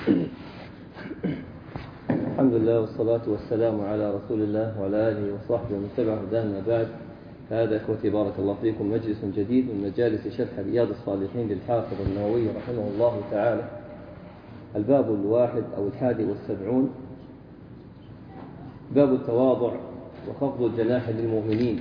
الحمد لله والصلاة والسلام على رسول الله وعلى آله وصحبه ومن تبع هداه ما بعد. هذا إخوتي بارك الله فيكم مجلس جديد من مجالس شرح رياض الصالحين للحافظ النووي رحمه الله تعالى. الباب 71 باب التواضع وخفض الجناح للمؤمنين.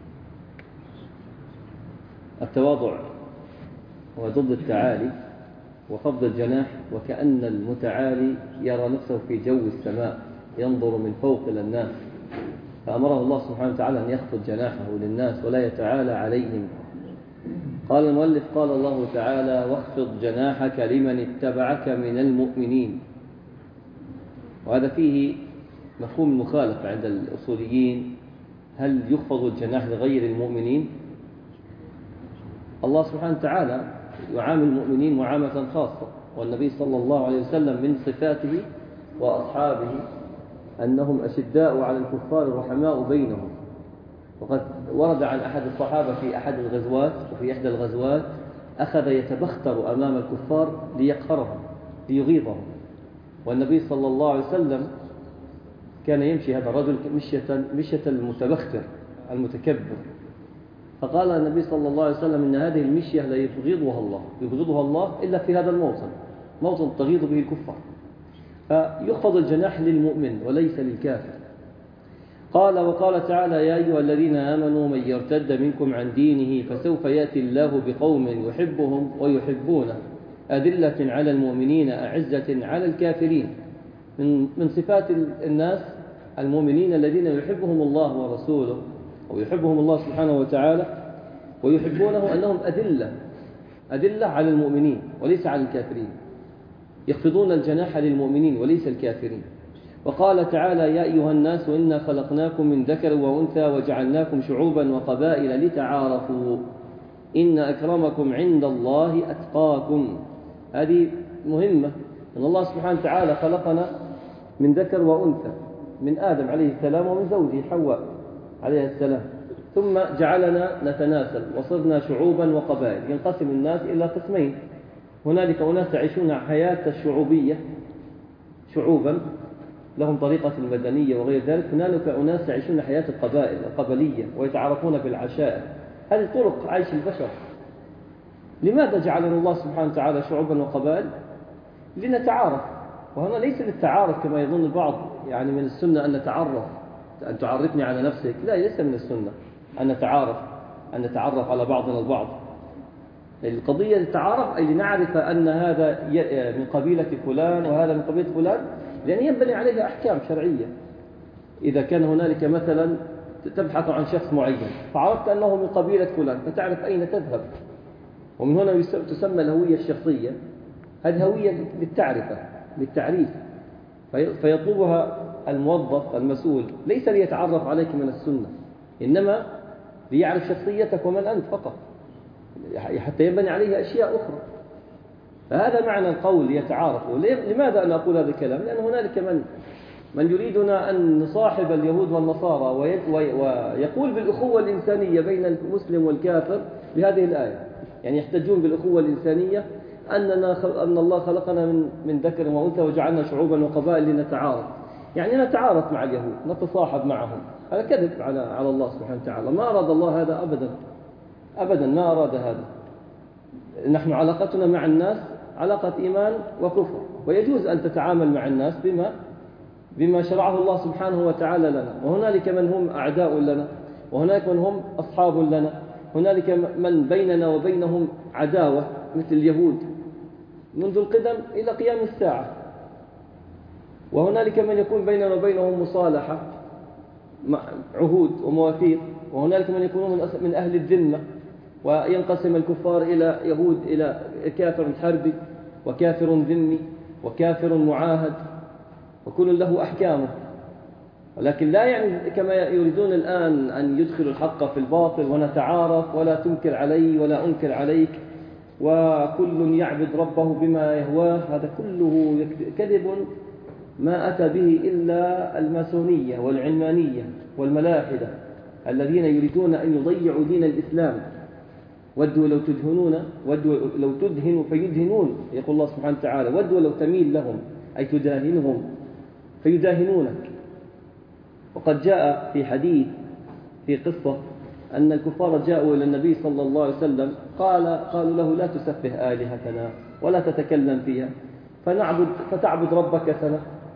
التواضع هو ضد التعالي، وخفض الجناح وكأن المتعالي يرى نفسه في جو السماء ينظر من فوق إلى الناس، فأمره الله سبحانه وتعالى أن يخفض جناحه للناس ولا يتعالى عليهم. قال المؤلف قال الله تعالى: واخفض جناحك لمن اتبعك من المؤمنين. وهذا فيه مفهوم المخالفة عند الأصوليين، هل يخفض الجناح لغير المؤمنين؟ الله سبحانه وتعالى يعامل المؤمنين معاملة خاصة، والنبي صلى الله عليه وسلم من صفاته وأصحابه أنهم أشداء على الكفار رحماء بينهم. وقد ورد عن أحد الصحابة في أحد الغزوات وفي إحدى الغزوات أخذ يتبختر أمام الكفار ليقهرهم ليغيظهم، والنبي صلى الله عليه وسلم كان يمشي هذا الرجل مشية المتبختر المتكبر، فقال النبي صلى الله عليه وسلم إن هذه المشية لا يبغضها الله إلا في هذا موطن تغيظ به الكفار. فيخفض الجناح للمؤمن وليس للكافر. قال وقال تعالى: يا أيها الذين آمنوا من يرتد منكم عن دينه فسوف يأتي الله بقوم يحبهم ويحبونه أذلة على المؤمنين أعزة على الكافرين. من صفات الناس المؤمنين الذين يحبهم الله ورسوله ويحبهم الله سبحانه وتعالى ويحبونه أنهم أذلة على المؤمنين وليس على الكافرين، يخفضون الجناح للمؤمنين وليس الكافرين. وقال تعالى: يا أيها الناس إنا خلقناكم من ذكر وأنثى وجعلناكم شعوبا وقبائل لتعارفوا إن أكرمكم عند الله أتقاكم. هذه مهمة، أن الله سبحانه وتعالى خلقنا من ذكر وأنثى، من آدم عليه السلام ومن زوجه حواء عليه السلام، ثم جعلنا نتناسل وصرنا شعوبا وقبائل. ينقسم الناس إلى قسمين: هنالك أناس يعيشون حياة الشعوبية شعوبا لهم طريقة المدنية وغير ذلك، هنالك أناس يعيشون حياة القبلية ويتعرفون بالعشائر. هذه طرق عيش البشر. لماذا جعلنا الله سبحانه وتعالى شعوبا وقبائل؟ لنتعارف. وهنا ليس للتعارف كما يظن البعض، يعني من السنة أن نتعرف، أن تعرفني على نفسك. لا، ليس من السنة أن نتعرف على بعضنا البعض. القضية للتعارف أي لنعرف أن هذا من قبيلة فلان وهذا من قبيلة فلان، لأن ينبني عليها أحكام شرعية. إذا كان هنالك مثلا تبحث عن شخص معين فعرفت أنه من قبيلة فلان فتعرف أين تذهب، ومن هنا تسمى الهوية الشخصية. هذه هوية للتعريف، فيطلبها الموظف المسؤول ليس ليتعرف عليك من السنة، إنما ليعرف شخصيتك ومن أنت فقط، حتى ينبني عليه أشياء أخرى. فهذا معنى القول يتعارفوا. لماذا أنا أقول هذا الكلام؟ لأن هنالك من يريدنا أن نصاحب اليهود والنصارى ويقول بالأخوة الإنسانية بين المسلم والكافر بهذه الآية. يعني يحتجون بالأخوة الإنسانية أن الله خلقنا من ذكر وأنثى وجعلنا شعوبا وقبائل لنتعارف، يعني نتعارف مع اليهود نتصاحب معهم. هذا كذب على الله سبحانه وتعالى. ما أراد الله هذا أبدا، ما أراد هذا. نحن علاقتنا مع الناس علاقة إيمان وكفر، ويجوز أن تتعامل مع الناس بما شرعه الله سبحانه وتعالى لنا. وهنالك من هم أعداء لنا، وهنالك من هم أصحاب لنا، هنالك من بيننا وبينهم عداوة مثل اليهود منذ القدم إلى قيام الساعة، وهنالك من يكون بيننا وبينهم مصالحة عهود ومواثيق، وهنالك من يكونون من أهل الذمة. وينقسم الكفار إلى يهود، إلى كافر حربي وكافر ذمي وكافر معاهد، وكل له أحكامه. ولكن لا يعني كما يريدون الآن أن يدخلوا الحق في الباطل ونتعارف ولا تنكر علي ولا أنكر عليك وكل يعبد ربه بما يهواه. هذا كله كذب ما أتى به إلا الماسونية والعلمانية والملاحدة الذين يريدون أن يضيعوا دين الإسلام. ودوا لو تدهنون ودوا لو تدهنوا فيدهنون، يقول الله سبحانه وتعالى. ودوا لو تميل لهم أي تداهنهم فيداهنونك. وقد جاء في حديث في قصة أن الكفار جاءوا إلى النبي صلى الله عليه وسلم قالوا له لا تسفه آلهتنا ولا تتكلم فيها فتعبد ربك سنة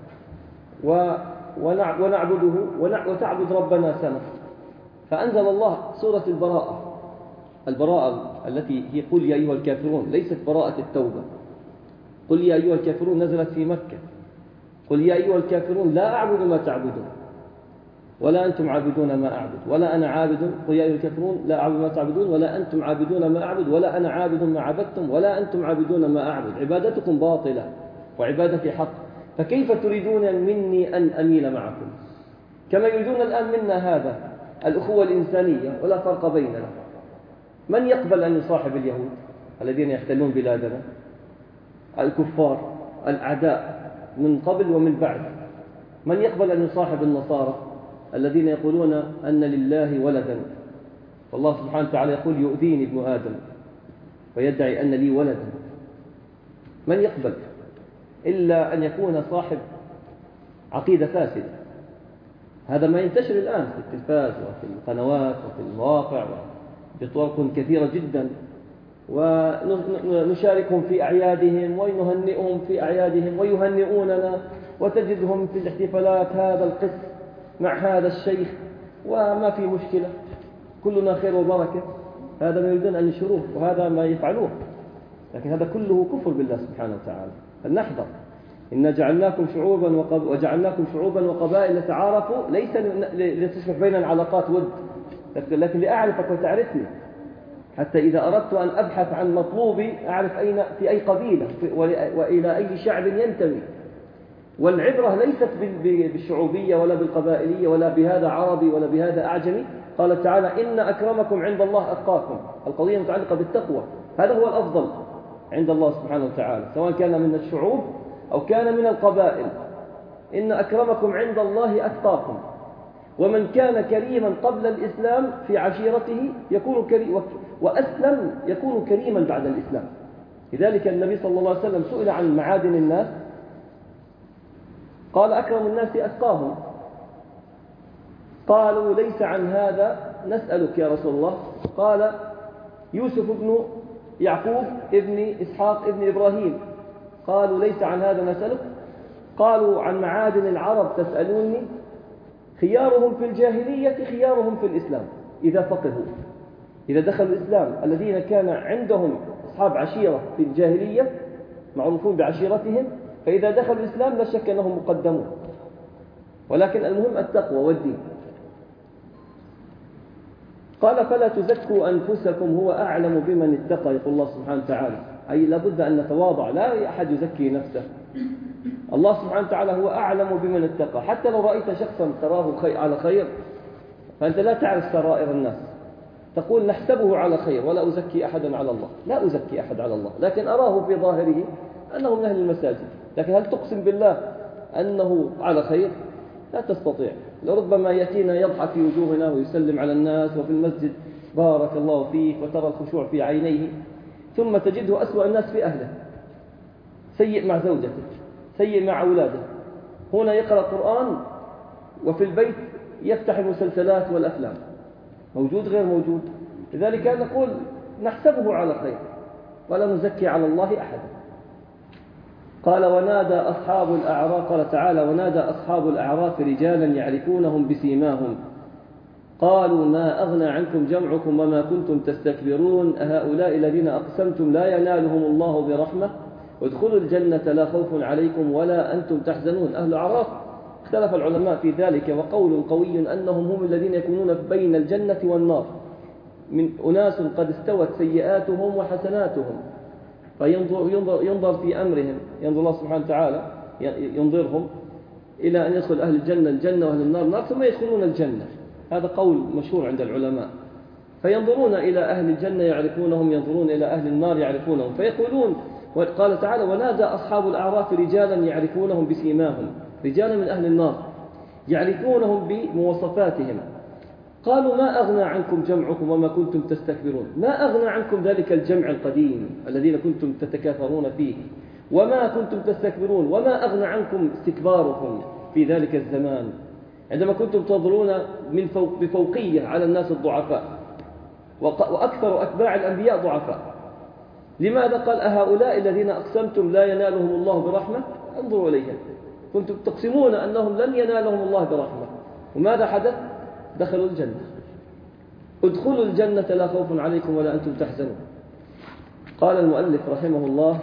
ونعبده وتعبد ربنا سنة. فأنزل الله سورة البراءة التي هي قل يا أيها الكافرون، ليست براءة التوبة. قل يا أيها الكافرون نزلت في مكة. قل يا أيها الكافرون لا أعبد ما تعبدون ولا أنتم عابدون ما أعبد ولا أنا عابد. قل يا أيها الكافرون لا أعبد ما تعبدون ولا أنتم عابدون ما أعبد ولا أنا عابد ما عبدتم ولا أنتم عابدون ما أعبد. عبادتكم باطلة وعبادتي حق، فكيف تريدون مني أن أميل معكم؟ كما يريدون الآن منا هذا الأخوة الإنسانية ولا فرق بيننا. من يقبل أن يصاحب اليهود الذين يحتلون بلادنا؟ الكفار الأعداء من قبل ومن بعد. من يقبل أن يصاحب النصارى الذين يقولون أن لله ولدا، والله سبحانه وتعالى يقول يؤذيني ابن آدم ويدعي أن لي ولدا؟ من يقبل إلا أن يكون صاحب عقيدة فاسدة. هذا ما ينتشر الآن في التلفاز وفي القنوات وفي المواقع بطرق كثيرة جدا، ونشاركهم في أعيادهم ونهنئهم في أعيادهم ويهنئوننا، وتجدهم في الاحتفالات هذا القس مع هذا الشيخ وما في مشكلة، كلنا خير وبركة. هذا ما يريدون أن ينشروه وهذا ما يفعلوه، لكن هذا كله كفر بالله سبحانه وتعالى. فلنحذر. إنا وجعلناكم شعوبا وقبائل لتعارفوا، ليس لتصبح بين العلاقات ود، لكن لأعرفك وتعرفني، حتى إذا أردت أن أبحث عن مطلوبي أعرف أين في أي قبيلة وإلى أي شعب ينتمي. والعبرة ليست بالشعوبية ولا بالقبائلية ولا بهذا عربي ولا بهذا أعجمي. قال تعالى إن أكرمكم عند الله أتقاكم. القضية متعلقة بالتقوى، هذا هو الأفضل عند الله سبحانه وتعالى، سواء كان من الشعوب أو كان من القبائل. إن أكرمكم عند الله أتقاكم. ومن كان كريما قبل الإسلام في عشيرته يكون كريم، وأسلم يكون كريما بعد الإسلام. لذلك النبي صلى الله عليه وسلم سئل عن معادن الناس قال أكرم الناس أتقاهم. قالوا ليس عن هذا نسألك يا رسول الله. قال يوسف ابن يعقوب ابن إسحاق ابن إبراهيم. قالوا ليس عن هذا نسألك. قالوا عن معادن العرب تسألوني. خيارهم في الجاهلية خيارهم في الإسلام إذا فقهوا، إذا دخلوا الإسلام. الذين كان عندهم أصحاب عشيرة في الجاهلية معروفون بعشيرتهم، فإذا دخلوا الإسلام لا شك أنهم مقدمون. ولكن المهم التقوى والدين. قال فلا تزكوا أنفسكم هو أعلم بمن اتقى. يقول الله سبحانه وتعالى أي لابد أن نتواضع، لا أحد يزكي نفسه. الله سبحانه وتعالى هو أعلم بمن اتقى. حتى لو رأيت شخصا تراه على خير فأنت لا تعرف سرائر الناس، تقول نحسبه على خير ولا أزكي أحدا على الله. لا أزكي أحد على الله، لكن أراه في ظاهره أنه من أهل المساجد، لكن هل تقسم بالله أنه على خير؟ لا تستطيع. لربما يأتينا يضحك في وجوهنا ويسلم على الناس وفي المسجد بارك الله فيك وترى الخشوع في عينيه، ثم تجده أسوأ الناس في أهله، سيء مع زوجته، سيء مع أولاده. هنا يقرأ قرآن وفي البيت يفتح المسلسلات والأفلام، موجود غير موجود. لذلك نقول نحسبه على خير ولا نزكي على الله أحدا. قال ونادى أصحاب الأعراف. قال تعالى ونادى أصحاب الأعراف رجالا يعرفونهم بسيماهم قالوا ما أغنى عنكم جمعكم وما كنتم تستكبرون أهؤلاء الذين أقسمتم لا ينالهم الله برحمة وادخلوا الجنة لا خوف عليكم ولا أنتم تحزنون. أهل الأعراف اختلف العلماء في ذلك، وقول قوي أنهم هم الذين يكونون بين الجنة والنار، من أناس قد استوت سيئاتهم وحسناتهم، فينظر في أمرهم، ينظر الله سبحانه وتعالى ينظرهم إلى أن يدخل أهل الجنة الجنة وأهل النار النار ثم يدخلون الجنة. هذا قول مشهور عند العلماء. فينظرون إلى أهل الجنة يعرفونهم، ينظرون إلى أهل النار يعرفونهم، فيقولون. وقال تعالى ونادى أصحاب الأعراف رجالا يعرفونهم بسيماهم، رجالا من أهل النار يعرفونهم بمواصفاتهم. قالوا ما أغنى عنكم جمعكم وما كنتم تستكبرون. ما أغنى عنكم ذلك الجمع القديم الذين كنتم تتكاثرون فيه، وما كنتم تستكبرون، وما أغنى عنكم استكباركم في ذلك الزمان عندما كنتم تظلون بفوقية على الناس الضعفاء، وأكثر أتباع الأنبياء ضعفاء. لماذا؟ قال أهؤلاء الذين أقسمتم لا ينالهم الله برحمة؟ انظروا إليهم، كنتم تقسمون أنهم لن ينالهم الله برحمة، وماذا حدث؟ دخلوا الجنة. ادخلوا الجنة لا خوف عليكم ولا أنتم تحزنون. قال المؤلف رحمه الله: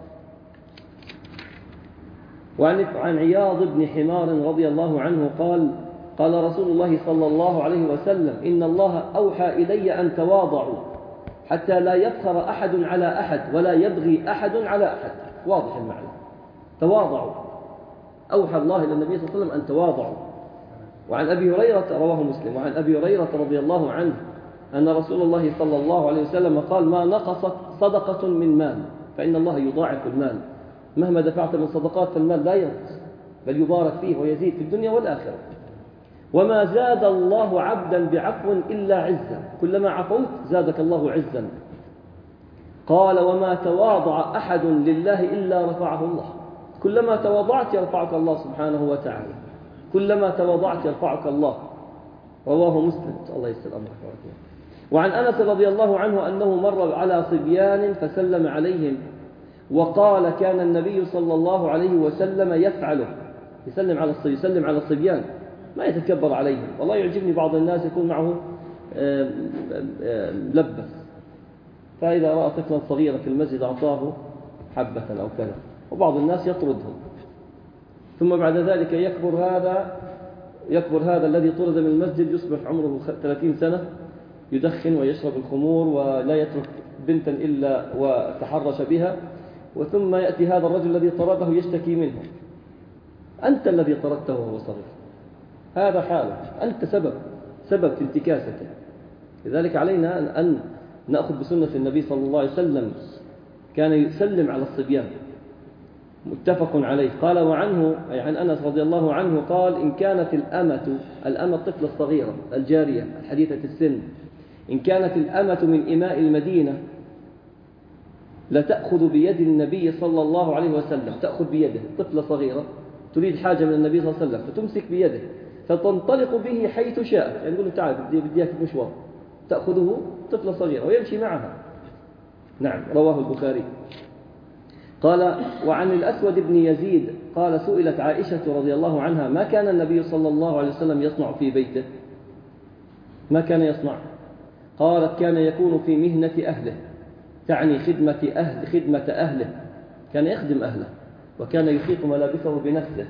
وعن عياض بن حمار رضي الله عنه قال: قال رسول الله صلى الله عليه وسلم: إن الله أوحى إلي أن تواضعوا حتى لا يفخر أحد على أحد ولا يبغي أحد على أحد. واضح المعنى، تواضعوا. أوحى الله إلى النبي صلى الله عليه وسلم أن تواضعوا. وعن أبي هريرة، رواه مسلم، وعن أبي هريرة رضي الله عنه أن رسول الله صلى الله عليه وسلم قال: ما نقصت صدقة من مال فإن الله يضاعف المال. مهما دفعت من صدقات فالمال لا ينقص، بل يبارك فيه ويزيد في الدنيا والآخرة. وما زاد الله عبدا بعفو إلا عزا، كلما عفوت زادك الله عزا. قال: وما تواضع أحد لله إلا رفعه الله. كلما تواضعت يرفعك الله سبحانه وتعالى، كلما تواضعت يرفعك الله. رواه مسلم. الله يسر أمرك. وعن أنس رضي الله عنه أنه مر على صبيان فسلم عليهم وقال: كان النبي صلى الله عليه وسلم يفعله. يسلم على الصبيان، ما يتكبر عليهم. والله يعجبني بعض الناس يكون معه ملبس، فإذا رأى طفلا صغيرا في المسجد أعطاه حبة أو كذا، وبعض الناس يطردهم، ثم بعد ذلك يكبر هذا الذي طرد من المسجد، يصبح عمره 30 سنة، يدخن ويشرب الخمور ولا يترك بنتا إلا وتحرش بها، وثم يأتي هذا الرجل الذي طرده يشتكي منه: أنت الذي طردته وهو صغير، هذا حاله، أنت سبب في انتكاسته. لذلك علينا أن نأخذ بسنة النبي صلى الله عليه وسلم، كان يسلم على الصبيان، متفق عليه. قال: وعنه أي عن أنس رضي الله عنه قال: إن كانت الأمة الطفلة الصغيرة الجارية الحديثة السن، إن كانت الأمة من إماء المدينة لتأخذ بيد النبي صلى الله عليه وسلم، تأخذ بيده، طفلة صغيرة تريد حاجة من النبي صلى الله عليه وسلم فتمسك بيده فتنطلق به حيث شاءت، يعني نقول له تعال بدي إياك مشوار، تأخذه طفلة صغيرة ويمشي معها. نعم، رواه البخاري. قال: وعن الأسود بن يزيد قال: سئلت عائشة رضي الله عنها: ما كان النبي صلى الله عليه وسلم يصنع في بيته؟ ما كان يصنع؟ قالت: كان يكون في مهنة أهله، تعني خدمة أهله، كان يخدم أهله، وكان يخيط ملابسه بنفسه.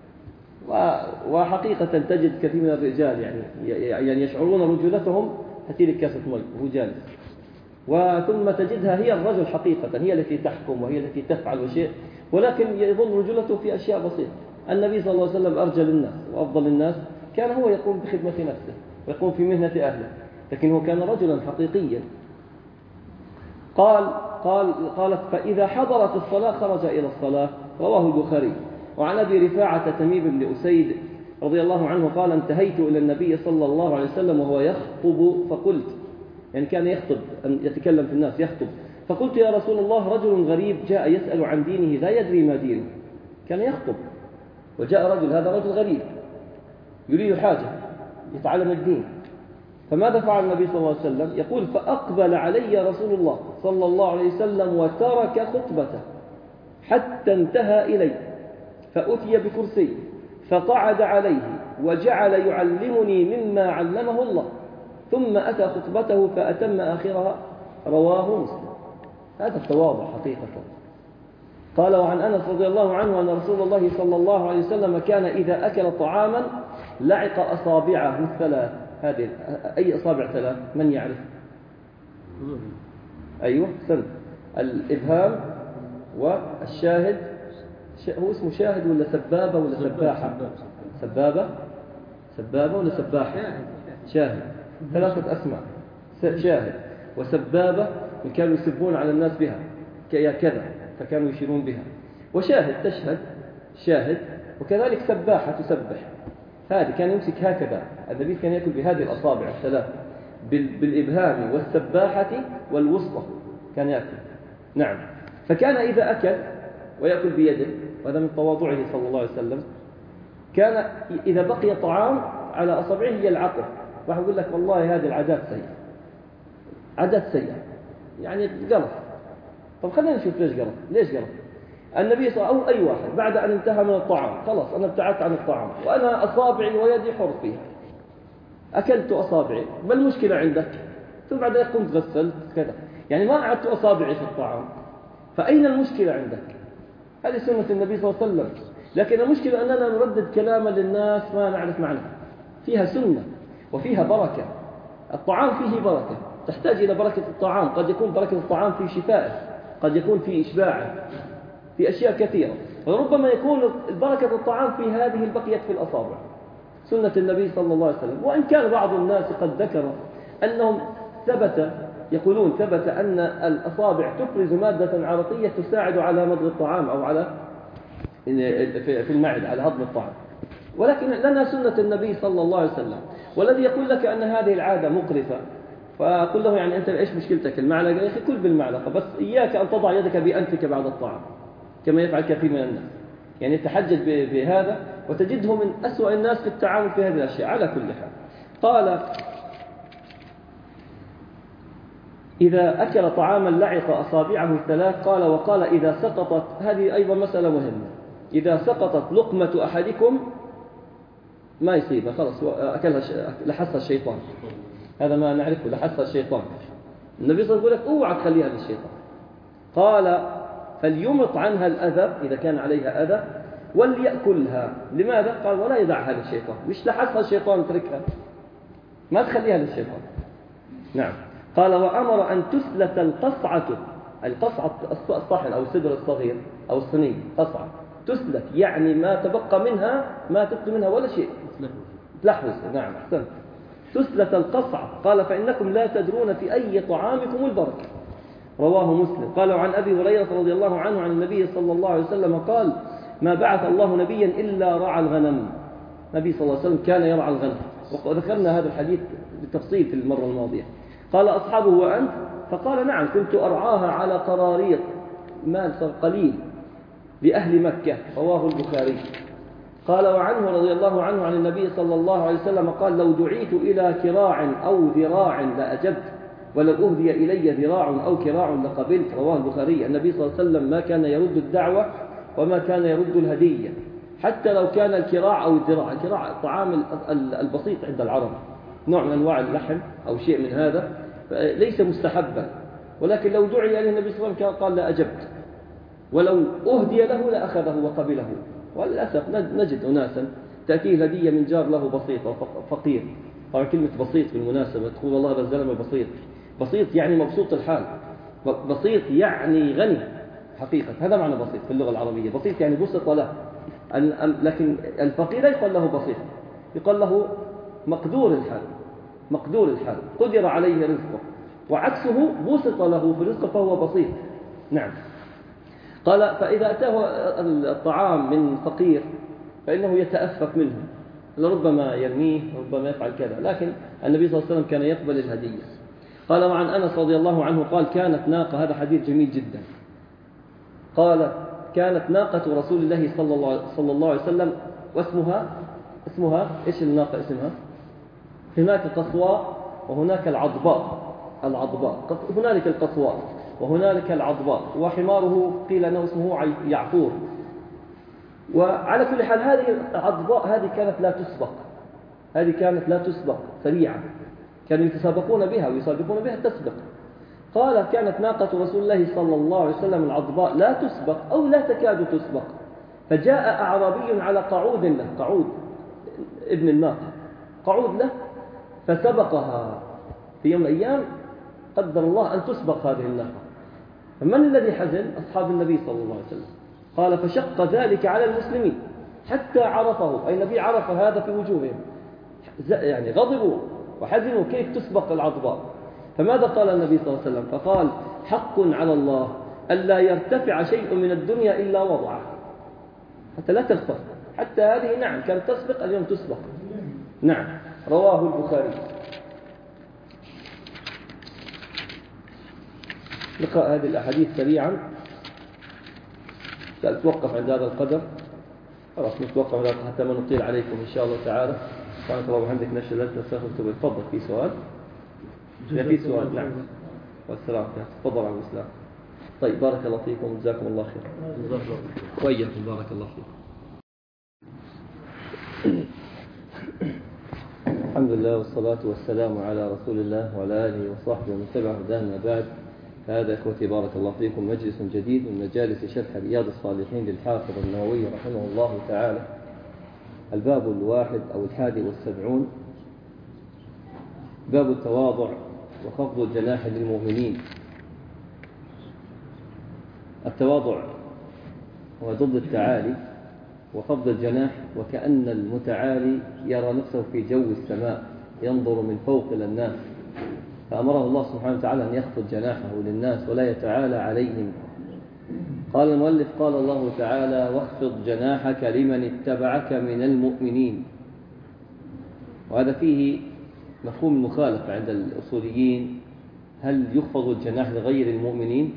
وحقيقة تجد كثير من الرجال يعني يشعرون رجولتهم هتيلك كاسة مي وهو جالس، وثم تجدها هي الرجل حقيقة، هي التي تحكم وهي التي تفعل شيء، ولكن يظن رجولته في أشياء بسيطة. النبي صلى الله عليه وسلم أرجل الناس وأفضل الناس، كان هو يقوم بخدمة نفسه ويقوم في مهنة أهله، لكن هو كان رجلا حقيقيا. قالت: فإذا حضرت الصلاة خرج إلى الصلاة. رواه البخاري. وعن أبي رفاعة تميم بن أسيد رضي الله عنه قال: انتهيت إلى النبي صلى الله عليه وسلم وهو يخطب فقلت، يعني كان يخطب، أن يتكلم في الناس، يخطب، فقلت: يا رسول الله، رجل غريب جاء يسأل عن دينه لا يدري ما دينه. كان يخطب وجاء رجل، هذا رجل غريب يريد حاجة يتعلم الدين، فماذا فعل النبي صلى الله عليه وسلم؟ يقول: فأقبل علي رسول الله صلى الله عليه وسلم وترك خطبته حتى انتهى إلي، فأتي بكرسي فقعد عليه وجعل يعلمني مما علمه الله، ثم أتى خطبته فأتم آخرها. رواه مسلم. هذا التواضع حقيقة. قال: وعن أنس رضي الله عنه أن رسول الله صلى الله عليه وسلم كان إذا أكل طعاما لعق أصابعه الثلاث. هذه أي أصابع ثلاث؟ من يعرف؟ أيوه، سن الإبهام والشاهد. هو اسمه شاهد ولا سبابة ولا سباحة؟ سبابة ولا سباحة؟ شاهد. ثلاثة أسماء: شاهد وسبابة، كانوا يسبون على الناس بها كذا فكانوا يشيرون بها، وشاهد تشهد، شاهد، وكذلك سباحة تسبح. هذه كان يمسك هكذا. النبي كان يأكل بهذه الأصابع الثلاث، بالإبهام والسباحة والوسطى كان يأكل. نعم. فكان إذا أكل ويأكل بيده، وهذا من تواضعه صلى الله عليه وسلم، كان إذا بقي طعام على أصابعه يلعقه. راح يقول لك والله هذه العادات سيئة، عادات سيئة، يعني قرف. طب خلينا نشوف ليش قرف. ليش قرف؟ النبي صلى الله عليه وسلم أو أي واحد بعد أن انتهى من الطعام، خلاص أنا ابتعدت عن الطعام وأنا أصابعي ويدي حر فيها، أكلت أصابعي، ما المشكلة عندك؟ ثم بعد ذلك قمت غسلت كذا، يعني ما أعدت أصابعي في الطعام، فأين المشكلة عندك؟ هذه سنة النبي صلى الله عليه وسلم. لكن المشكلة أننا نردد كلاما للناس ما نعرف معناه. فيها سنة وفيها بركة. الطعام فيه بركة، تحتاج إلى بركة الطعام. قد يكون بركة الطعام في شفائه، قد يكون في إشباعه، في أشياء كثيرة. وربما يكون بركة الطعام في هذه البقية في الأصابع، سنة النبي صلى الله عليه وسلم. وإن كان بعض الناس قد ذكر أنهم يقولون ثبت أن الأصابع تفرز مادة عرقية تساعد على مضغ الطعام أو على في المعدة على هضم الطعام، ولكن لنا سنة النبي صلى الله عليه وسلم. والذي يقول لك أن هذه العادة مقرفة، فأقول له يعني أنت إيش مشكلتك؟ المعلقة يا أخي كل بالمعلقة، بس إياك أن تضع يدك بأنفك بعد الطعام كما يفعل كثير من الناس، يعني يتحجج بهذا، وتجده من أسوأ الناس في التعامل في هذه الأشياء. على كل حال، قال إذا أكل طعاما لعق أصابعه الثلاث. قال وقال إذا سقطت، هذه أيضا مسألة مهمة، إذا سقطت لقمة أحدكم ما يصيبها، خلاص أكلها لحسها الشيطان، هذا ما نعرفه، لحسها الشيطان. النبي صلى الله عليه وسلم يقول لك اوعى تخليها للشيطان. قال فليمط عنها الأذى إذا كان عليها أذى وليأكلها. لماذا؟ قال ولا يدعها للشيطان، مش لحسها الشيطان اتركها، ما تخليها للشيطان. نعم. قال وأمر أن تسلت القصعة، القصعة الصحن أو السدر الصغير أو الصينية، قصعة تسلت يعني ما تبقى منها، ما تبقى منها ولا شيء، تلحوز. نعم أحسنت. تسلت القصعة. قال فإنكم لا تدرون في أي طعامكم البركة. رواه مسلم. قال عن أبي هريرة رضي الله عنه عن النبي صلى الله عليه وسلم قال ما بعث الله نبيا إلا رعى الغنم. النبي صلى الله عليه وسلم كان يرعى الغنم، وذكرنا هذا الحديث بالتفصيل في المرة الماضية. قال أصحابه وأنت؟ فقال نعم كنت أرعاها على قراريط مال قليل لأهل مكة. رواه البخاري. قال وعنه رضي الله عنه عن النبي صلى الله عليه وسلم قال لو دعيت إلى كراع أو ذراع لأجبت، ولو أهدي إلي ذراع أو كراع لقبلت. رواه البخاري. النبي صلى الله عليه وسلم ما كان يرد الدعوة وما كان يرد الهدية، حتى لو كان الكراع أو الذراع. الكراع الطعام البسيط عند العرب، نوع من أنواع اللحم أو شيء من هذا، ليس مستحبا، ولكن لو دعي إليه النبي صلى الله عليه وسلم قال لا أجبت، ولو أهدي له لأخذه وقبله. وللأسف نجد أناسا تأتيه الهدية من جار له بسيط أو فقير. طبعا كلمة بسيط بالمناسبة تقول والله هذا الزلمة بسيط، بسيط يعني مبسوط الحال، بسيط يعني غني حقيقة، هذا معنى بسيط في اللغة العربية. بسيط يعني بسط له، لكن الفقير يقال له بسيط، يقال له مقدور الحال، مقدور الحال، قدر عليه رزقه، وعكسه بسط له في رزقه فهو بسيط. نعم. قال فإذا أتاه الطعام من فقير فإنه يتأفف منه، لربما يرميه، ربما يفعل كذا، لكن النبي صلى الله عليه وسلم كان يقبل الهدية. قال وعن أنس رضي الله عنه قال كانت ناقة، هذا حديث جميل جدا، قال كانت ناقة رسول الله صلى الله عليه وسلم واسمها إيش الناقة اسمها؟ هناك القصواء وهناك العضباء. هنالك القصواء وهنالك العضباء، وحماره قيل أنه اسمه يعفور. وعلى كل حال هذه العضباء هذه كانت لا تسبق، سريعة، كانوا يتسابقون بها ويسابقون بها تسبق. قال كانت ناقة رسول الله صلى الله عليه وسلم العضباء لا تسبق أو لا تكاد تسبق، فجاء أعرابي على قعود له، قعود ابن الناقة، قعود له، فسبقها في يوم من الأيام، قدر الله أن تسبق هذه الناقة. فمن الذي حزن؟ أصحاب النبي صلى الله عليه وسلم. قال فشق ذلك على المسلمين حتى عرفه، أي النبي عرف هذا في وجوههم، يعني غضبوا وحزنوا كيف تسبق العضباء. فماذا قال النبي صلى الله عليه وسلم؟ فقال حق على الله ألا يرتفع شيء من الدنيا إلا وضعه، حتى لا تغتر، حتى هذه نعم كانت تسبق، اليوم تسبق. نعم، رواه البخاري. نقرأ هذه الأحاديث سريعا، سأتوقف عند هذا القدر، خلاص نتوقف عند هذا حتى ما نطيل عليكم إن شاء الله تعالى. سبحانك اللهم وبحمدك نشهد أن لا إله إلا أنت تفضل. في سؤال؟ في سؤال. نعم والسلام. تفضل عن الإسلام. طيب بارك الله فيكم وجزاكم الله خير. وإياكم بارك الله فيكم. الحمد لله والصلاة والسلام على رسول الله وعلى آله وصحبه ومن تبع هداه. ما بعد، هذا إخوتي بارك الله فيكم مجلس جديد من مجالس شرح رياض الصالحين للحافظ النووي رحمه الله تعالى. الباب 71 باب التواضع وخفض الجناح للمؤمنين. التواضع هو ضد التعالي، وخفض الجناح وكأن المتعالي يرى نفسه في جو السماء ينظر من فوق إلى الناس، فأمره الله سبحانه وتعالى أن يخفض جناحه للناس ولا يتعالى عليهم. قال المؤلف قال الله تعالى: واخفض جناحك لمن اتبعك من المؤمنين. وهذا فيه مفهوم المخالفة عند الأصوليين، هل يخفض الجناح لغير المؤمنين؟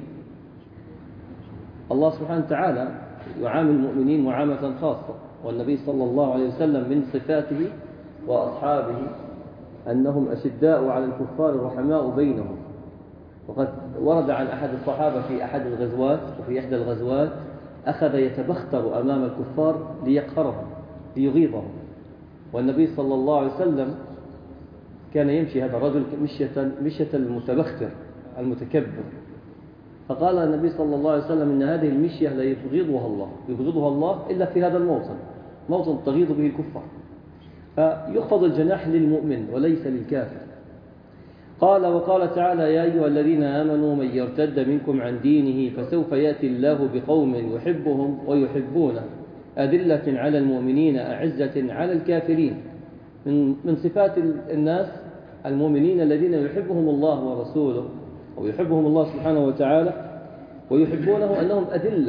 الله سبحانه وتعالى يعامل المؤمنين معاملة خاصة، والنبي صلى الله عليه وسلم من صفاته وأصحابه أنهم أشداء على الكفار رحماء بينهم. وقد ورد عن أحد الصحابة في أحد الغزوات وفي إحدى الغزوات أخذ يتبختر أمام الكفار ليقهرهم ليغيظهم، والنبي صلى الله عليه وسلم كان يمشي هذا الرجل مشية المتبختر المتكبر، فقال النبي صلى الله عليه وسلم إن هذه المشية لا يبغضها الله إلا في هذا موطن تغيظ به الكفار. فيخفض الجناح للمؤمن وليس للكافر. قال وقال تعالى: يا أيها الذين آمنوا من يرتد منكم عن دينه فسوف يأتي الله بقوم يحبهم ويحبونه أذلة على المؤمنين أعزة على الكافرين. من صفات الناس المؤمنين الذين يحبهم الله ورسوله ويحبهم الله سبحانه وتعالى ويحبونه أنهم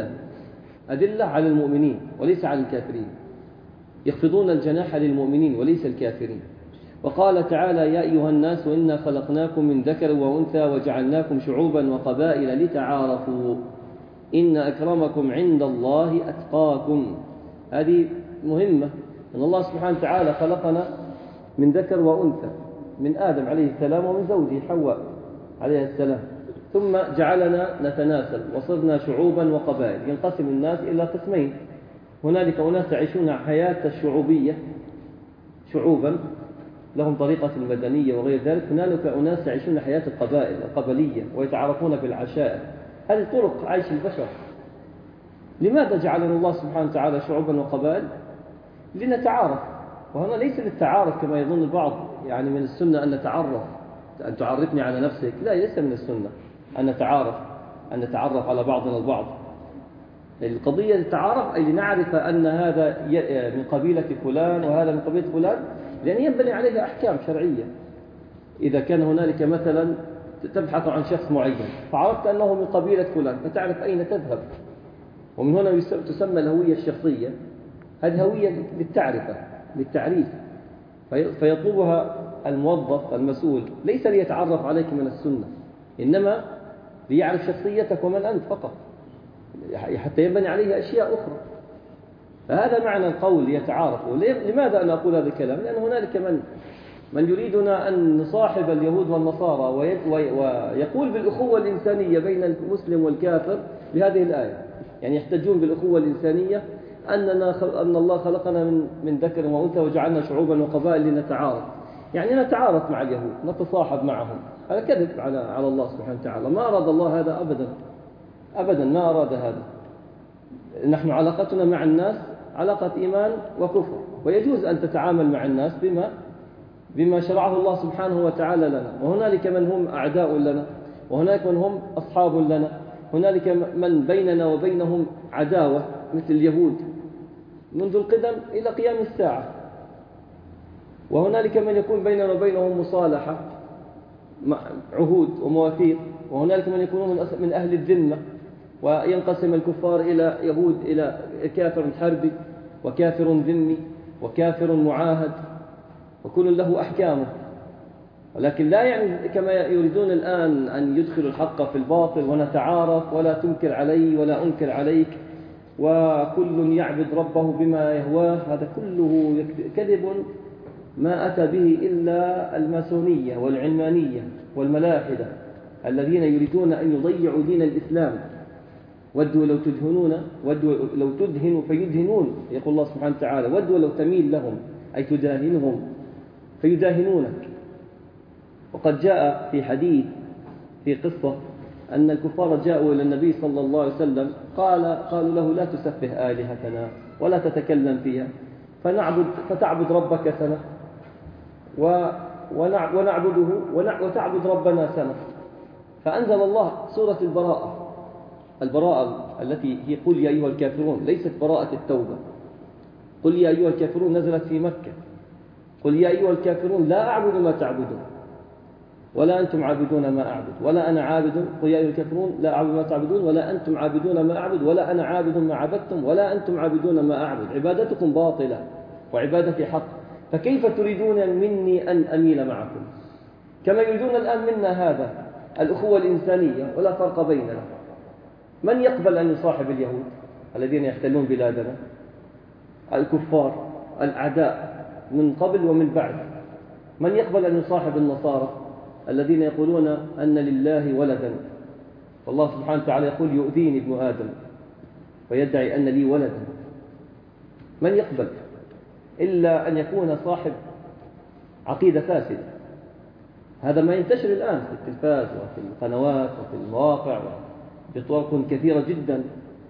أذلة على المؤمنين وليس على الكافرين، يخفضون الجناح للمؤمنين وليس الكافرين. وقال تعالى: يا أيها الناس إنا خلقناكم من ذكر وأنثى وجعلناكم شعوبا وقبائل لتعارفوا إن أكرمكم عند الله أتقاكم. هذه مهمة، أن الله سبحانه وتعالى خلقنا من ذكر وأنثى، من آدم عليه السلام ومن زوجه حواء عليه السلام، ثم جعلنا نتناسل وصرنا شعوبا وقبائل. ينقسم الناس إلى قسمين: هنالك أناس يعيشون حياة الشعوبية شعوبا لهم طريقة المدنية وغير ذلك، هنالك أناس يعيشون حياة القبلية ويتعارفون بالعشائر. هذه طرق عيش البشر. لماذا جعلنا الله سبحانه وتعالى شعوبا وقبائل؟ لنتعارف. وهنا ليس للتعارف كما يظن البعض، يعني من السنة أن نتعرف، أن تعرفني على نفسك. لا، ليس من السنة أن نتعرف على بعضنا البعض. القضية للتعارف أي لنعرف أن هذا من قبيلة فلان وهذا من قبيلة فلان، لأن ينبني عليه أحكام شرعية. إذا كان هنالك مثلا تبحث عن شخص معين فعرفت أنه من قبيلة فلان فتعرف أين تذهب، ومن هنا تسمى الهوية الشخصية. هذه هوية للتعريف، فيطلبها الموظف المسؤول ليس ليتعرف عليك من السنة، إنما ليعرف شخصيتك ومن أنت فقط، حتى ينبني عليه أشياء أخرى. فهذا معنى القول يتعارفوا. لماذا أنا أقول هذا الكلام؟ لأن هنالك من يريدنا أن نصاحب اليهود والنصارى ويقول بالأخوة الإنسانية بين المسلم والكافر بهذه الآية. يعني يحتجون بالأخوة الإنسانية أن الله خلقنا من ذكر وأنثى وجعلنا شعوبا وقبائل لنتعارف، يعني نتعارف مع اليهود نتصاحب معهم. هذا كذب على الله سبحانه وتعالى. ما أراد الله هذا أبدا، ما أراد هذا. نحن علاقتنا مع الناس علاقة إيمان وكفر، ويجوز أن تتعامل مع الناس بما شرعه الله سبحانه وتعالى لنا. وهنالك من هم أعداء لنا، وهنالك من هم أصحاب لنا، هنالك من بيننا وبينهم عداوة مثل اليهود منذ القدم إلى قيام الساعة، وهنالك من يكون بيننا وبينهم مصالحة عهود ومواثيق، وهنالك من يكونون من أهل الذمة، وينقسم الكفار إلى يهود إلى كافر حربي، وكافر ذمي وكافر معاهد، وكل له أحكامه. ولكن لا يعني كما يريدون الآن أن يدخلوا الحق في الباطل ونتعارف ولا تنكر علي ولا أنكر عليك وكل يعبد ربه بما يهواه. هذا كله كذب ما أتى به إلا الماسونية والعلمانية والملاحدة الذين يريدون أن يضيعوا دين الإسلام. ودوا لو تدهنوا فيدهنون، يقول الله سبحانه وتعالى. ودوا لو تميل لهم أي تداهنهم فيداهنونك. وقد جاء في حديث في قصة أن الكفار جاءوا إلى النبي صلى الله عليه وسلم قالوا له لا تسفه آلهتنا ولا تتكلم فيها فتعبد ربك سنة ونعبده وتعبد ربنا سنة. فأنزل الله سورة البراءة التي هي قل يا أيها الكافرون، ليست براءة التوبة. قل يا أيها الكافرون نزلت في مكة. قل يا أيها الكافرون لا أعبد ما تعبدون ولا أنتم عابدون ما أعبد ولا أنا عابد. قل يا أيها الكافرون لا أعبد ما تعبدون ولا أنتم عابدون ما أعبد ولا أنا عابد ما عبدتم ولا أنتم عابدون ما أعبد. عبادتكم باطلة وعبادتي حق، فكيف تريدون مني أن أميل معكم؟ كما يريدون الآن منا هذا الأخوة الإنسانية ولا فرق بيننا. من يقبل أن يصاحب اليهود الذين يحتلون بلادنا؟ الكفار الأعداء من قبل ومن بعد. من يقبل أن يصاحب النصارى الذين يقولون أن لله ولدا، والله سبحانه وتعالى يقول يؤذيني ابن آدم ويدعي أن لي ولدا؟ من يقبل إلا أن يكون صاحب عقيدة فاسدة. هذا ما ينتشر الآن في التلفاز وفي القنوات وفي المواقع بطرق كثيرة جدا،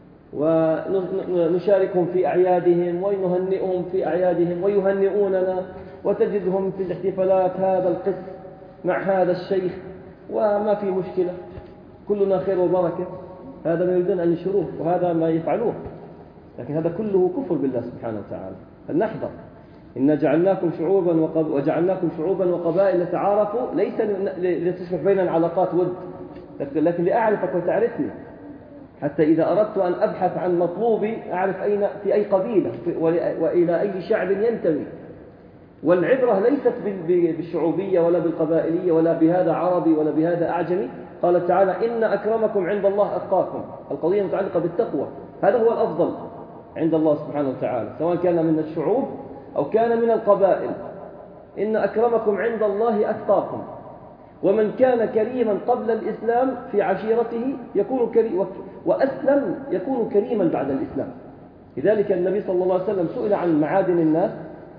ونشاركهم في أعيادهم ونهنئهم في أعيادهم ويهنئوننا، وتجدهم في الاحتفالات هذا القس مع هذا الشيخ وما في مشكلة، كلنا خير وبركة. هذا ما يريدون أن ينشروه وهذا ما يفعلوه، لكن هذا كله كفر بالله سبحانه وتعالى. فلنحذر. إنا وجعلناكم شعوبا وقبائل لتعارفوا، ليس لتصبح بين العلاقات ود، لكن لأعرفك وتعرفني، حتى إذا أردت أن أبحث عن مطلوبي أعرف في أي قبيلة وإلى أي شعب ينتمي. والعبرة ليست بالشعوبية ولا بالقبائلية ولا بهذا عربي ولا بهذا أعجمي. قال تعالى إن أكرمكم عند الله أتقاكم. القضية متعلقة بالتقوى، هذا هو الأفضل عند الله سبحانه وتعالى، سواء كان من الشعوب أو كان من القبائل. إن أكرمكم عند الله أتقاكم. ومن كان كريما قبل الإسلام في عشيرته يكون وأسلم يكون كريما بعد الإسلام. لذلك النبي صلى الله عليه وسلم سئل عن معادن الناس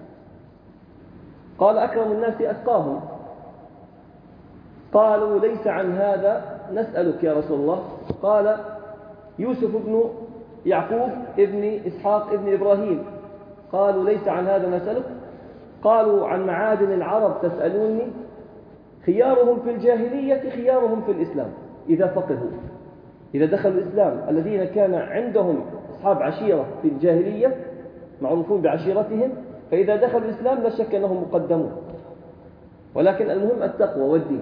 قال أكرم الناس أتقاهم. قالوا ليس عن هذا نسألك يا رسول الله. قال يوسف ابن يعقوب ابن إسحاق ابن إبراهيم. قالوا ليس عن هذا نسألك. قالوا عن معادن العرب تسألوني. خيارهم في الجاهلية خيارهم في الإسلام إذا فقهوا، إذا دخلوا الإسلام. الذين كان عندهم أصحاب عشيرة في الجاهلية معروفون بعشيرتهم، فإذا دخلوا الإسلام لا شك أنهم مقدمون. ولكن المهم التقوى والدين.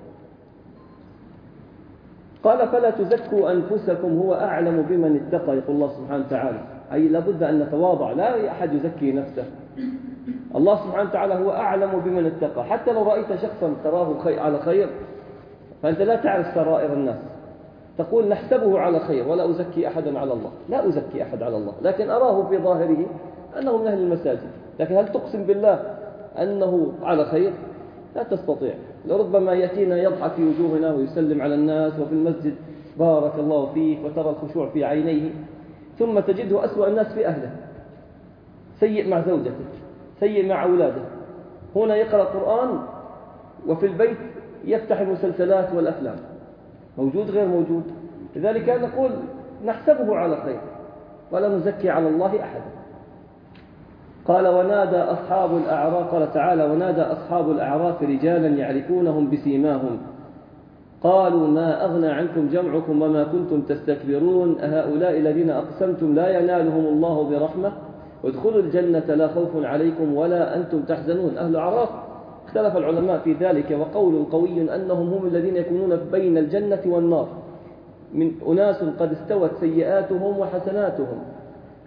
قال فلا تزكوا أنفسكم هو أعلم بمن اتقى. يقول الله سبحانه وتعالى أي لابد أن نتواضع، لا أحد يزكي نفسه. الله سبحانه وتعالى هو أعلم بمن اتقى. حتى لو رأيت شخصا تراه على خير فأنت لا تعرف سرائر الناس، تقول نحسبه على خير ولا أزكي أحدا على الله. لا أزكي أحد على الله، لكن أراه في ظاهره أنه من أهل المساجد، لكن هل تقسم بالله أنه على خير؟ لا تستطيع. لربما يأتينا يضحك في وجوهنا ويسلم على الناس وفي المسجد بارك الله فيك وترى الخشوع في عينيه، ثم تجده أسوأ الناس في أهله، سيء مع زوجته، سيء مع أولاده. هنا يقرأ قرآن وفي البيت يفتح المسلسلات والأفلام. موجود غير موجود. لذلك نقول نحسبه على خير ولا نزكي على الله أحدا. قال ونادى أصحاب الأعراف. قال تعالى ونادى أصحاب الأعراف رجالا يعرفونهم بسيماهم قالوا ما أغنى عنكم جمعكم وما كنتم تستكبرون أهؤلاء الذين أقسمتم لا ينالهم الله برحمة وادخلوا الجنة لا خوف عليكم ولا أنتم تحزنون. أهل الأعراف اختلف العلماء في ذلك، وقول قوي أنهم هم الذين يكونون بين الجنة والنار، من أناس قد استوت سيئاتهم وحسناتهم،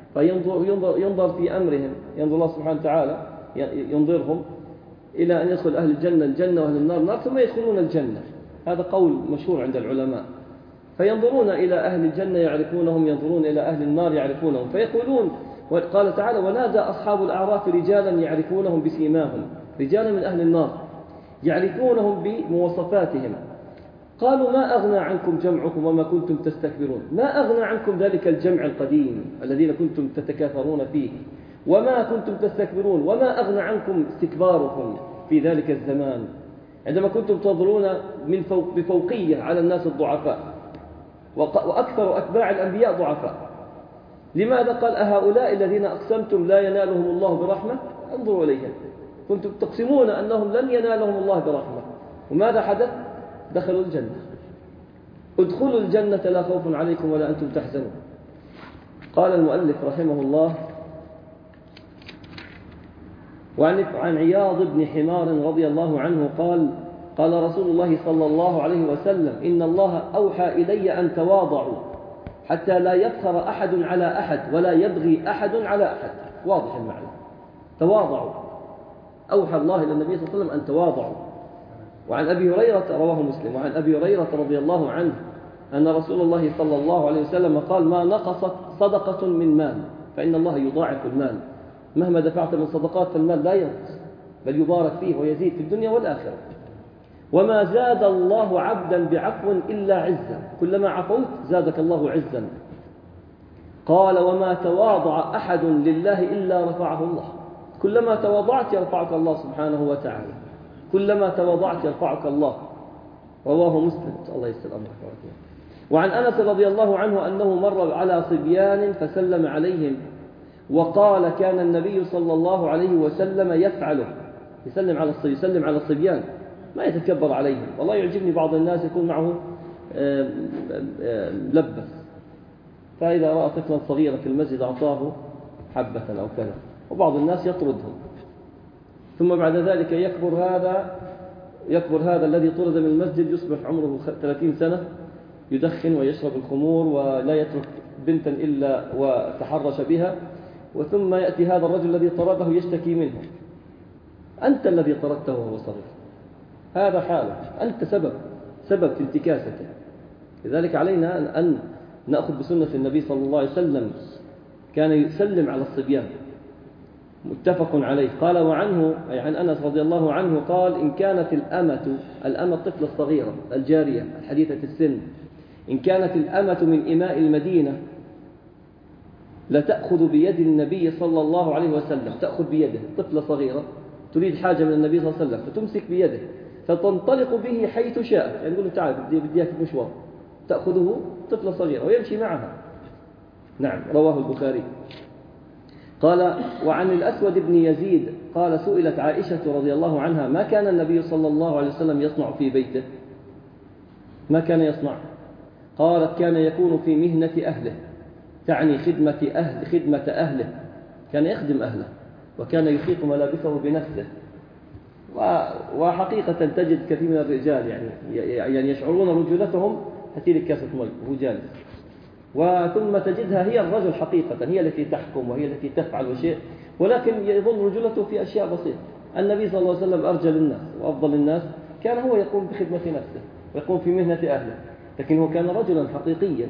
ينظر في أمرهم، ينظر الله سبحانه وتعالى ينظرهم إلى أن يدخل أهل الجنة الجنة وأهل النار النار، ثم يدخلون الجنة. هذا قول مشهور عند العلماء. فينظرون إلى أهل الجنة يعرفونهم، ينظرون إلى أهل النار يعرفونهم، فيقولون، وقال تعالى: ونادى أصحاب الأعراف رجالا يعرفونهم بسيماهم، رجالا من أهل النار يعرفونهم بمواصفاتهم. قالوا: ما أغنى عنكم جمعكم وما كنتم تستكبرون. ما أغنى عنكم ذلك الجمع القديم الذين كنتم تتكاثرون فيه، وما كنتم تستكبرون، وما أغنى عنكم استكباركم في ذلك الزمان عندما كنتم تنظرون بفوقية على الناس الضعفاء، وأكثر أتباع الأنبياء ضعفاء. لماذا؟ قال: أهؤلاء الذين أقسمتم لا ينالهم الله برحمة؟ انظروا إليهم، كنتم تقسمون أنهم لن ينالهم الله برحمة، وماذا حدث؟ دخلوا الجنة. ادخلوا الجنة لا خوف عليكم ولا أنتم تحزنون. قال المؤلف رحمه الله: وعن عياض بن حمار رضي الله عنه قال: قال رسول الله صلى الله عليه وسلم: إن الله أوحى إلي أن تواضعوا حتى لا يفخر أحد على أحد ولا يبغي أحد على أحد. واضح المعنى، تواضعوا. أوحى الله إلى النبي صلى الله عليه وسلم أن تواضعوا. وعن أبي هريرة، رواه مسلم، وعن أبي هريرة رضي الله عنه أن رسول الله صلى الله عليه وسلم قال: ما نقصت صدقة من مال، فإن الله يضاعف المال. مهما دفعت من صدقات فالمال لا ينقص، بل يبارك فيه ويزيد في الدنيا والآخرة. وما زاد الله عبدا بعفو إلا عزا، كلما عفوت زادك الله عزا. قال: وما تواضع أحد لله إلا رفعه الله. كلما تواضعت يرفعك الله سبحانه وتعالى، كلما تواضعت يرفعك الله. رواه مسلم. الله يسر أمرك. وعن أنس رضي الله عنه أنه مر على صبيان فسلم عليهم وقال: كان النبي صلى الله عليه وسلم يفعله، يسلم على الصبيان، ما يتكبر عليهم. والله يعجبني بعض الناس يكون معه لبس، فإذا رأى طفلا صغيرا في المسجد أعطاه حبة أو كذا، وبعض الناس يطردهم، ثم بعد ذلك يكبر هذا الذي طرد من المسجد، يصبح عمره 30 سنة، يدخن ويشرب الخمور ولا يترك بنتا إلا وتحرش بها، وثم يأتي هذا الرجل الذي طرده يشتكي منه: أنت الذي طردته وهو صغير، هذا حاله، أنت سبب في انتكاسته. لذلك علينا أن نأخذ بسنة النبي صلى الله عليه وسلم، كان يسلم على الصبيان، متفق عليه. قال: وعنه أي عن أنس رضي الله عنه قال: إن كانت الأمة الطفلة الصغيرة الجارية الحديثة السن، إن كانت الأمة من إماء المدينة لتأخذ بيد النبي صلى الله عليه وسلم، تأخذ بيده، طفلة صغيرة تريد حاجة من النبي صلى الله عليه وسلم فتمسك بيده فتنطلق به حيث شاء، يعني يقول له: تعال بدي اياك مشوار، تأخذه طفلة صغيرة ويمشي معها. نعم، رواه البخاري. قال: وعن الأسود بن يزيد قال: سئلت عائشة رضي الله عنها: ما كان النبي صلى الله عليه وسلم يصنع في بيته؟ ما كان يصنع؟ قالت: كان يكون في مهنة أهله، تعني خدمة أهله، كان يخدم أهله، وكان يخيط ملابسه بنفسه. وحقيقة تجد كثير من الرجال يعني يشعرون رجولتهم هتيلك كاسة مي وهو جالس، وثم تجدها هي الرجل حقيقة، هي التي تحكم وهي التي تفعل شيء، ولكن يظل رجولته في أشياء بسيطة. النبي صلى الله عليه وسلم أرجل الناس وأفضل الناس، كان هو يقوم بخدمة نفسه ويقوم في مهنة أهله، لكن هو كان رجلا حقيقيا.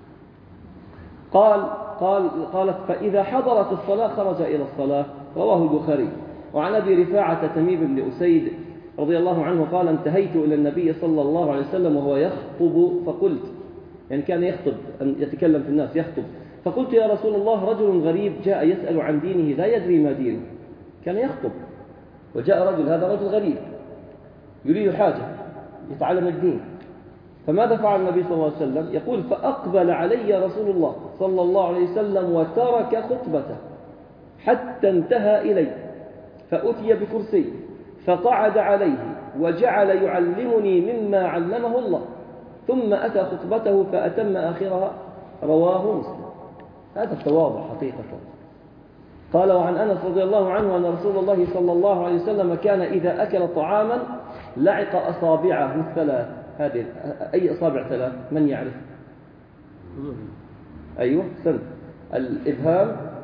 قالت: فإذا حضرت الصلاة خرج إلى الصلاة. رواه البخاري. وعن أبي رفاعة تميم بن أسيد رضي الله عنه قال: انتهيت إلى النبي صلى الله عليه وسلم وهو يخطب فقلت، يعني كان يخطب، أن يتكلم في الناس، يخطب، فقلت: يا رسول الله، رجل غريب جاء يسأل عن دينه لا يدري ما دينه. كان يخطب وجاء رجل، هذا رجل غريب يريد حاجة يتعلم الدين، فماذا فعل النبي صلى الله عليه وسلم؟ يقول: فأقبل علي رسول الله صلى الله عليه وسلم وترك خطبته حتى انتهى إلي، فأتي بكرسي فقعد عليه وجعل يعلمني مما علمه الله، ثم أتى خطبته فأتم آخرها. رواه مسلم. هذا التواضع حقيقة. قال: وعن أنس رضي الله عنه أن رسول الله صلى الله عليه وسلم كان إذا أكل طعاما لعق أصابعه الثلاث. هذه أي أصابع ثلاث؟ من يعرف؟ أيوة، سن الإبهام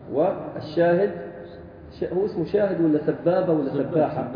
والشاهد هو اسمه شاهد ولا سبابة ولا سباحة؟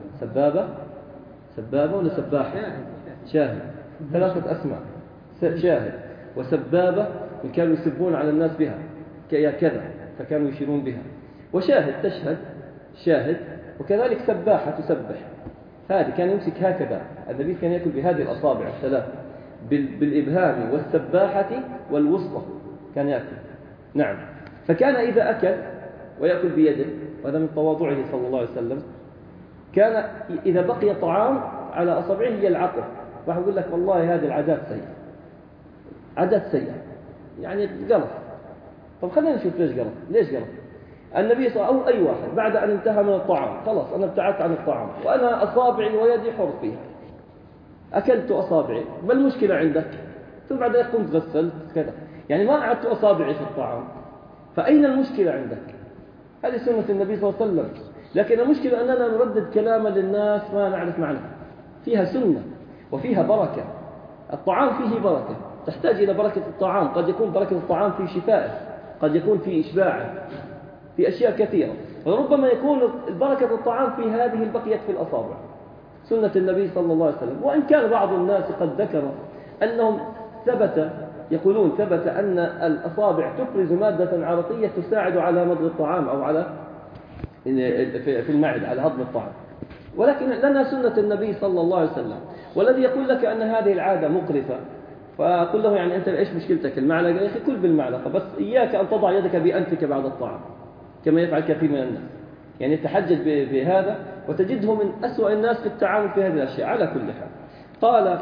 سبابة ولا سباحة؟ شاهد. ثلاثة أسماء، شاهد وسبابة كانوا يسبون على الناس بها كذا فكانوا يشيرون بها، وشاهد تشهد شاهد، وكذلك سباحة تسبح. هذه كان يمسك هكذا، النبي كان يأكل بهذه الأصابع الثلاث بالإبهام والسباحة والوسطى كان يأكل. نعم. فكان إذا أكل ويأكل بيده، وهذا من تواضعه صلى الله عليه وسلم، كان إذا بقي طعام على أصابعه يلعقه، راح يقول لك والله هذه العادات سيئة، عادات سيئة يعني قرف. طب خلينا نشوف ليش قرف. النبي صلى الله عليه وسلم أو أي واحد بعد أن انتهى من الطعام، خلاص أنا ابتعدت عن الطعام وأنا أصابعي ويدي حر فيها، أكلت أصابعي، ما المشكلة عندك؟ ثم بعد ذلك قمت غسلت كذا، يعني ما أعدت أصابعي في الطعام، فأين المشكلة عندك؟ هذه سنة النبي صلى الله عليه وسلم. لكن المشكلة أننا نردد كلاما للناس ما نعرف معناه. فيها سنة وفيها بركة. الطعام فيه بركة، تحتاج إلى بركة الطعام. قد يكون بركة الطعام في شفائه، قد يكون في إشباعه، في أشياء كثيرة. وربما يكون بركة الطعام في هذه البقية في الأصابع، سنة النبي صلى الله عليه وسلم. وإن كان بعض الناس قد ذكر أنهم يقولون ثبت أن الأصابع تفرز مادة عرقية تساعد على مضغ الطعام أو على في المعدة على هضم الطعام، ولكن لنا سنة النبي صلى الله عليه وسلم. والذي يقول لك أن هذه العادة مقرفة فقل له يعني أنت إيش مشكلتك؟ المعلقة يا أخي كل بالمعلقة، بس إياك أن تضع يدك بأنفك بعد الطعام كما يفعل كثير من الناس، يعني يتحجج بهذا وتجده من أسوأ الناس في التعامل في هذه الأشياء. على كل حال قال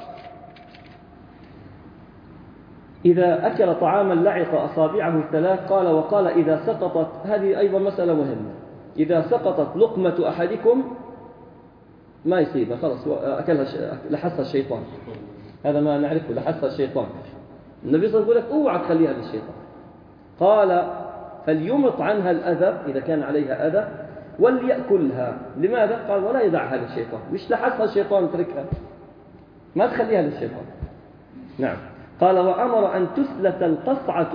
إذا أكل طعاما لعق أصابعه الثلاث. قال وقال إذا سقطت، هذه أيضا مسألة مهمة، إذا سقطت لقمة أحدكم ما يصيبها، خلاص أكلها لحسها الشيطان، هذا ما نعرفه، لحسها الشيطان. النبي صلى الله عليه وسلم يقول لك اوعى تخليها للشيطان. قال فليمط عنها الأذى إذا كان عليها أذى وليأكلها. لماذا؟ قال ولا يدعها للشيطان، مش لحسها الشيطان تركها، ما تخليها للشيطان. نعم. قال وأمر أن تسلت القصعة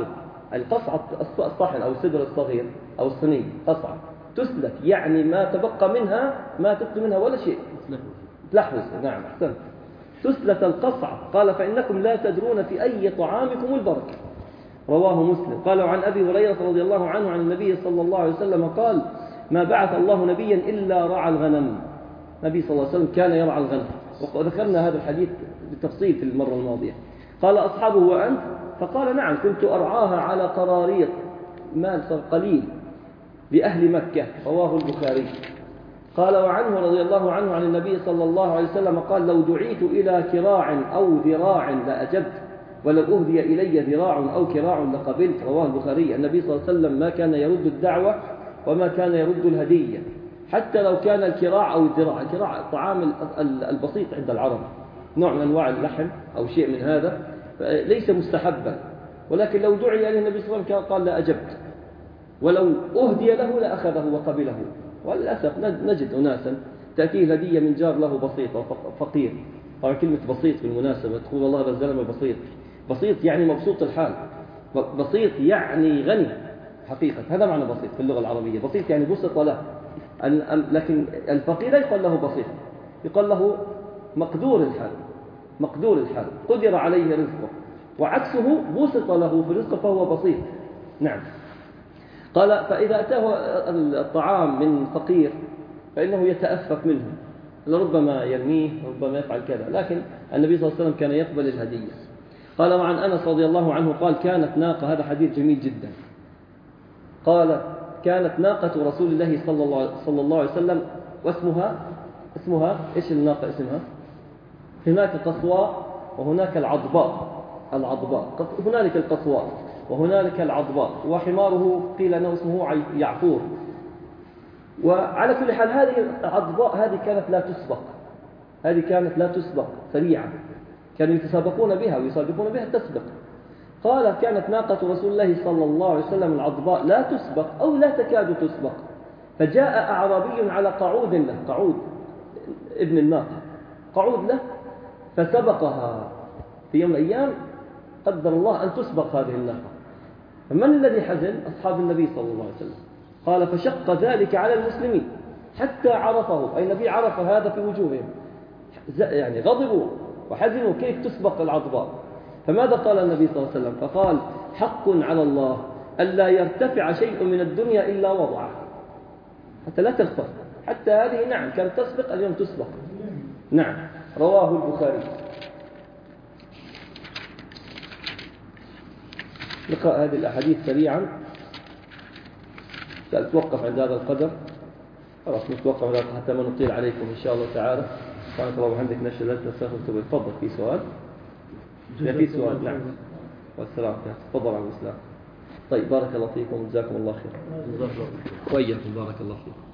الصحن أو السدر الصغير أو الصينية، قصعة تسلت يعني ما تبقى منها، ما تبقى منها ولا شيء، تلحوز. نعم أحسنت. تسلت القصعة. قال فإنكم لا تدرون في أي طعامكم البركة. رواه مسلم. قال عن أبي هريرة رضي الله عنه عن النبي صلى الله عليه وسلم قال ما بعث الله نبيا إلا رعى الغنم. النبي صلى الله عليه وسلم كان يرعى الغنم، وذكرنا هذا الحديث بالتفصيل في المرة الماضية. قال أصحابه وأنت؟ فقال نعم كنت أرعاها على قراريط مال قليل لأهل مكة. رواه البخاري. قال وعنه رضي الله عنه عن النبي صلى الله عليه وسلم قال لو دعيت إلى كراع أو ذراع لأجبت ولو أهدي إلي ذراع أو كراع لقبلت. رواه البخاري. النبي صلى الله عليه وسلم ما كان يرد الدعوة وما كان يرد الهدية، حتى لو كان الكراع أو الذراع. الكراع الطعام البسيط عند العرب، نوع من أنواع اللحم أو شيء من هذا، ليس مستحبا، ولكن لو دعي إليه النبي صلى الله عليه وسلم قال لا أجبت، ولو أهدي له لأخذه وقبله. وللأسف نجد أناسا تأتيه الهدية من جار له بسيطة فقير. طبعا كلمة بسيط بالمناسبة تقول والله هذا الزلمة بسيط، بسيط يعني مبسوط الحال، بسيط يعني غني حقيقة، هذا معنى بسيط في اللغة العربية. بسيط يعني بسط له، لكن الفقير لا يقال له بسيط، يقال له مقدور الحال، مقدور الحال، قدر عليه رزقه، وعكسه بسط له في رزقه فهو بسيط. نعم. قال فإذا أتاه الطعام من فقير فإنه يتأفف منه، لربما يرميه ربما يفعل كذا، لكن النبي صلى الله عليه وسلم كان يقبل الهدية. قال وعن أنس رضي الله عنه قال كانت ناقة، هذا حديث جميل جدا، قال كانت ناقة رسول الله صلى الله عليه وسلم اسمها إيش الناقة اسمها؟ هناك قصواء وهناك العضباء، هنالك القصواء وهنالك العضباء، وحماره قيل أنه اسمه يعفور. وعلى كل حال هذه العضباء هذه كانت لا تسبق، سريعة، كانوا يتسابقون بها ويسابقون بها تسبق. قال كانت ناقة رسول الله صلى الله عليه وسلم العضباء لا تسبق أو لا تكاد تسبق، فجاء أعرابي على قعود له، قعود ابن الناقة، قعود له، فسبقها في يوم من الأيام، قدر الله أن تسبق هذه الناقة، فمن الذي حزن؟ أصحاب النبي صلى الله عليه وسلم. قال فشق ذلك على المسلمين حتى عرفه، أي النبي عرف هذا في وجوههم، يعني غضبوا وحزنوا كيف تسبق العضباء. فماذا قال النبي صلى الله عليه وسلم؟ فقال حق على الله ألا يرتفع شيء من الدنيا إلا وضعه، حتى لا تغفر، حتى هذه نعم كانت تسبق اليوم تسبق. نعم، رواه البخاري. نقرأ هذه الأحاديث سريعا، سأتوقف عند هذا القدر، خلاص نتوقف عند هذا حتى ما نطيل عليكم إن شاء الله تعالى. سبحانك اللهم وبحمدك نشهد أن لا إله إلا أنت. تفضل في سؤال؟ في سؤال. نعم والسلام. تفضل عن الإسلام. طيب بارك الله فيكم وجزاكم الله خير. وإياكم بارك الله فيكم.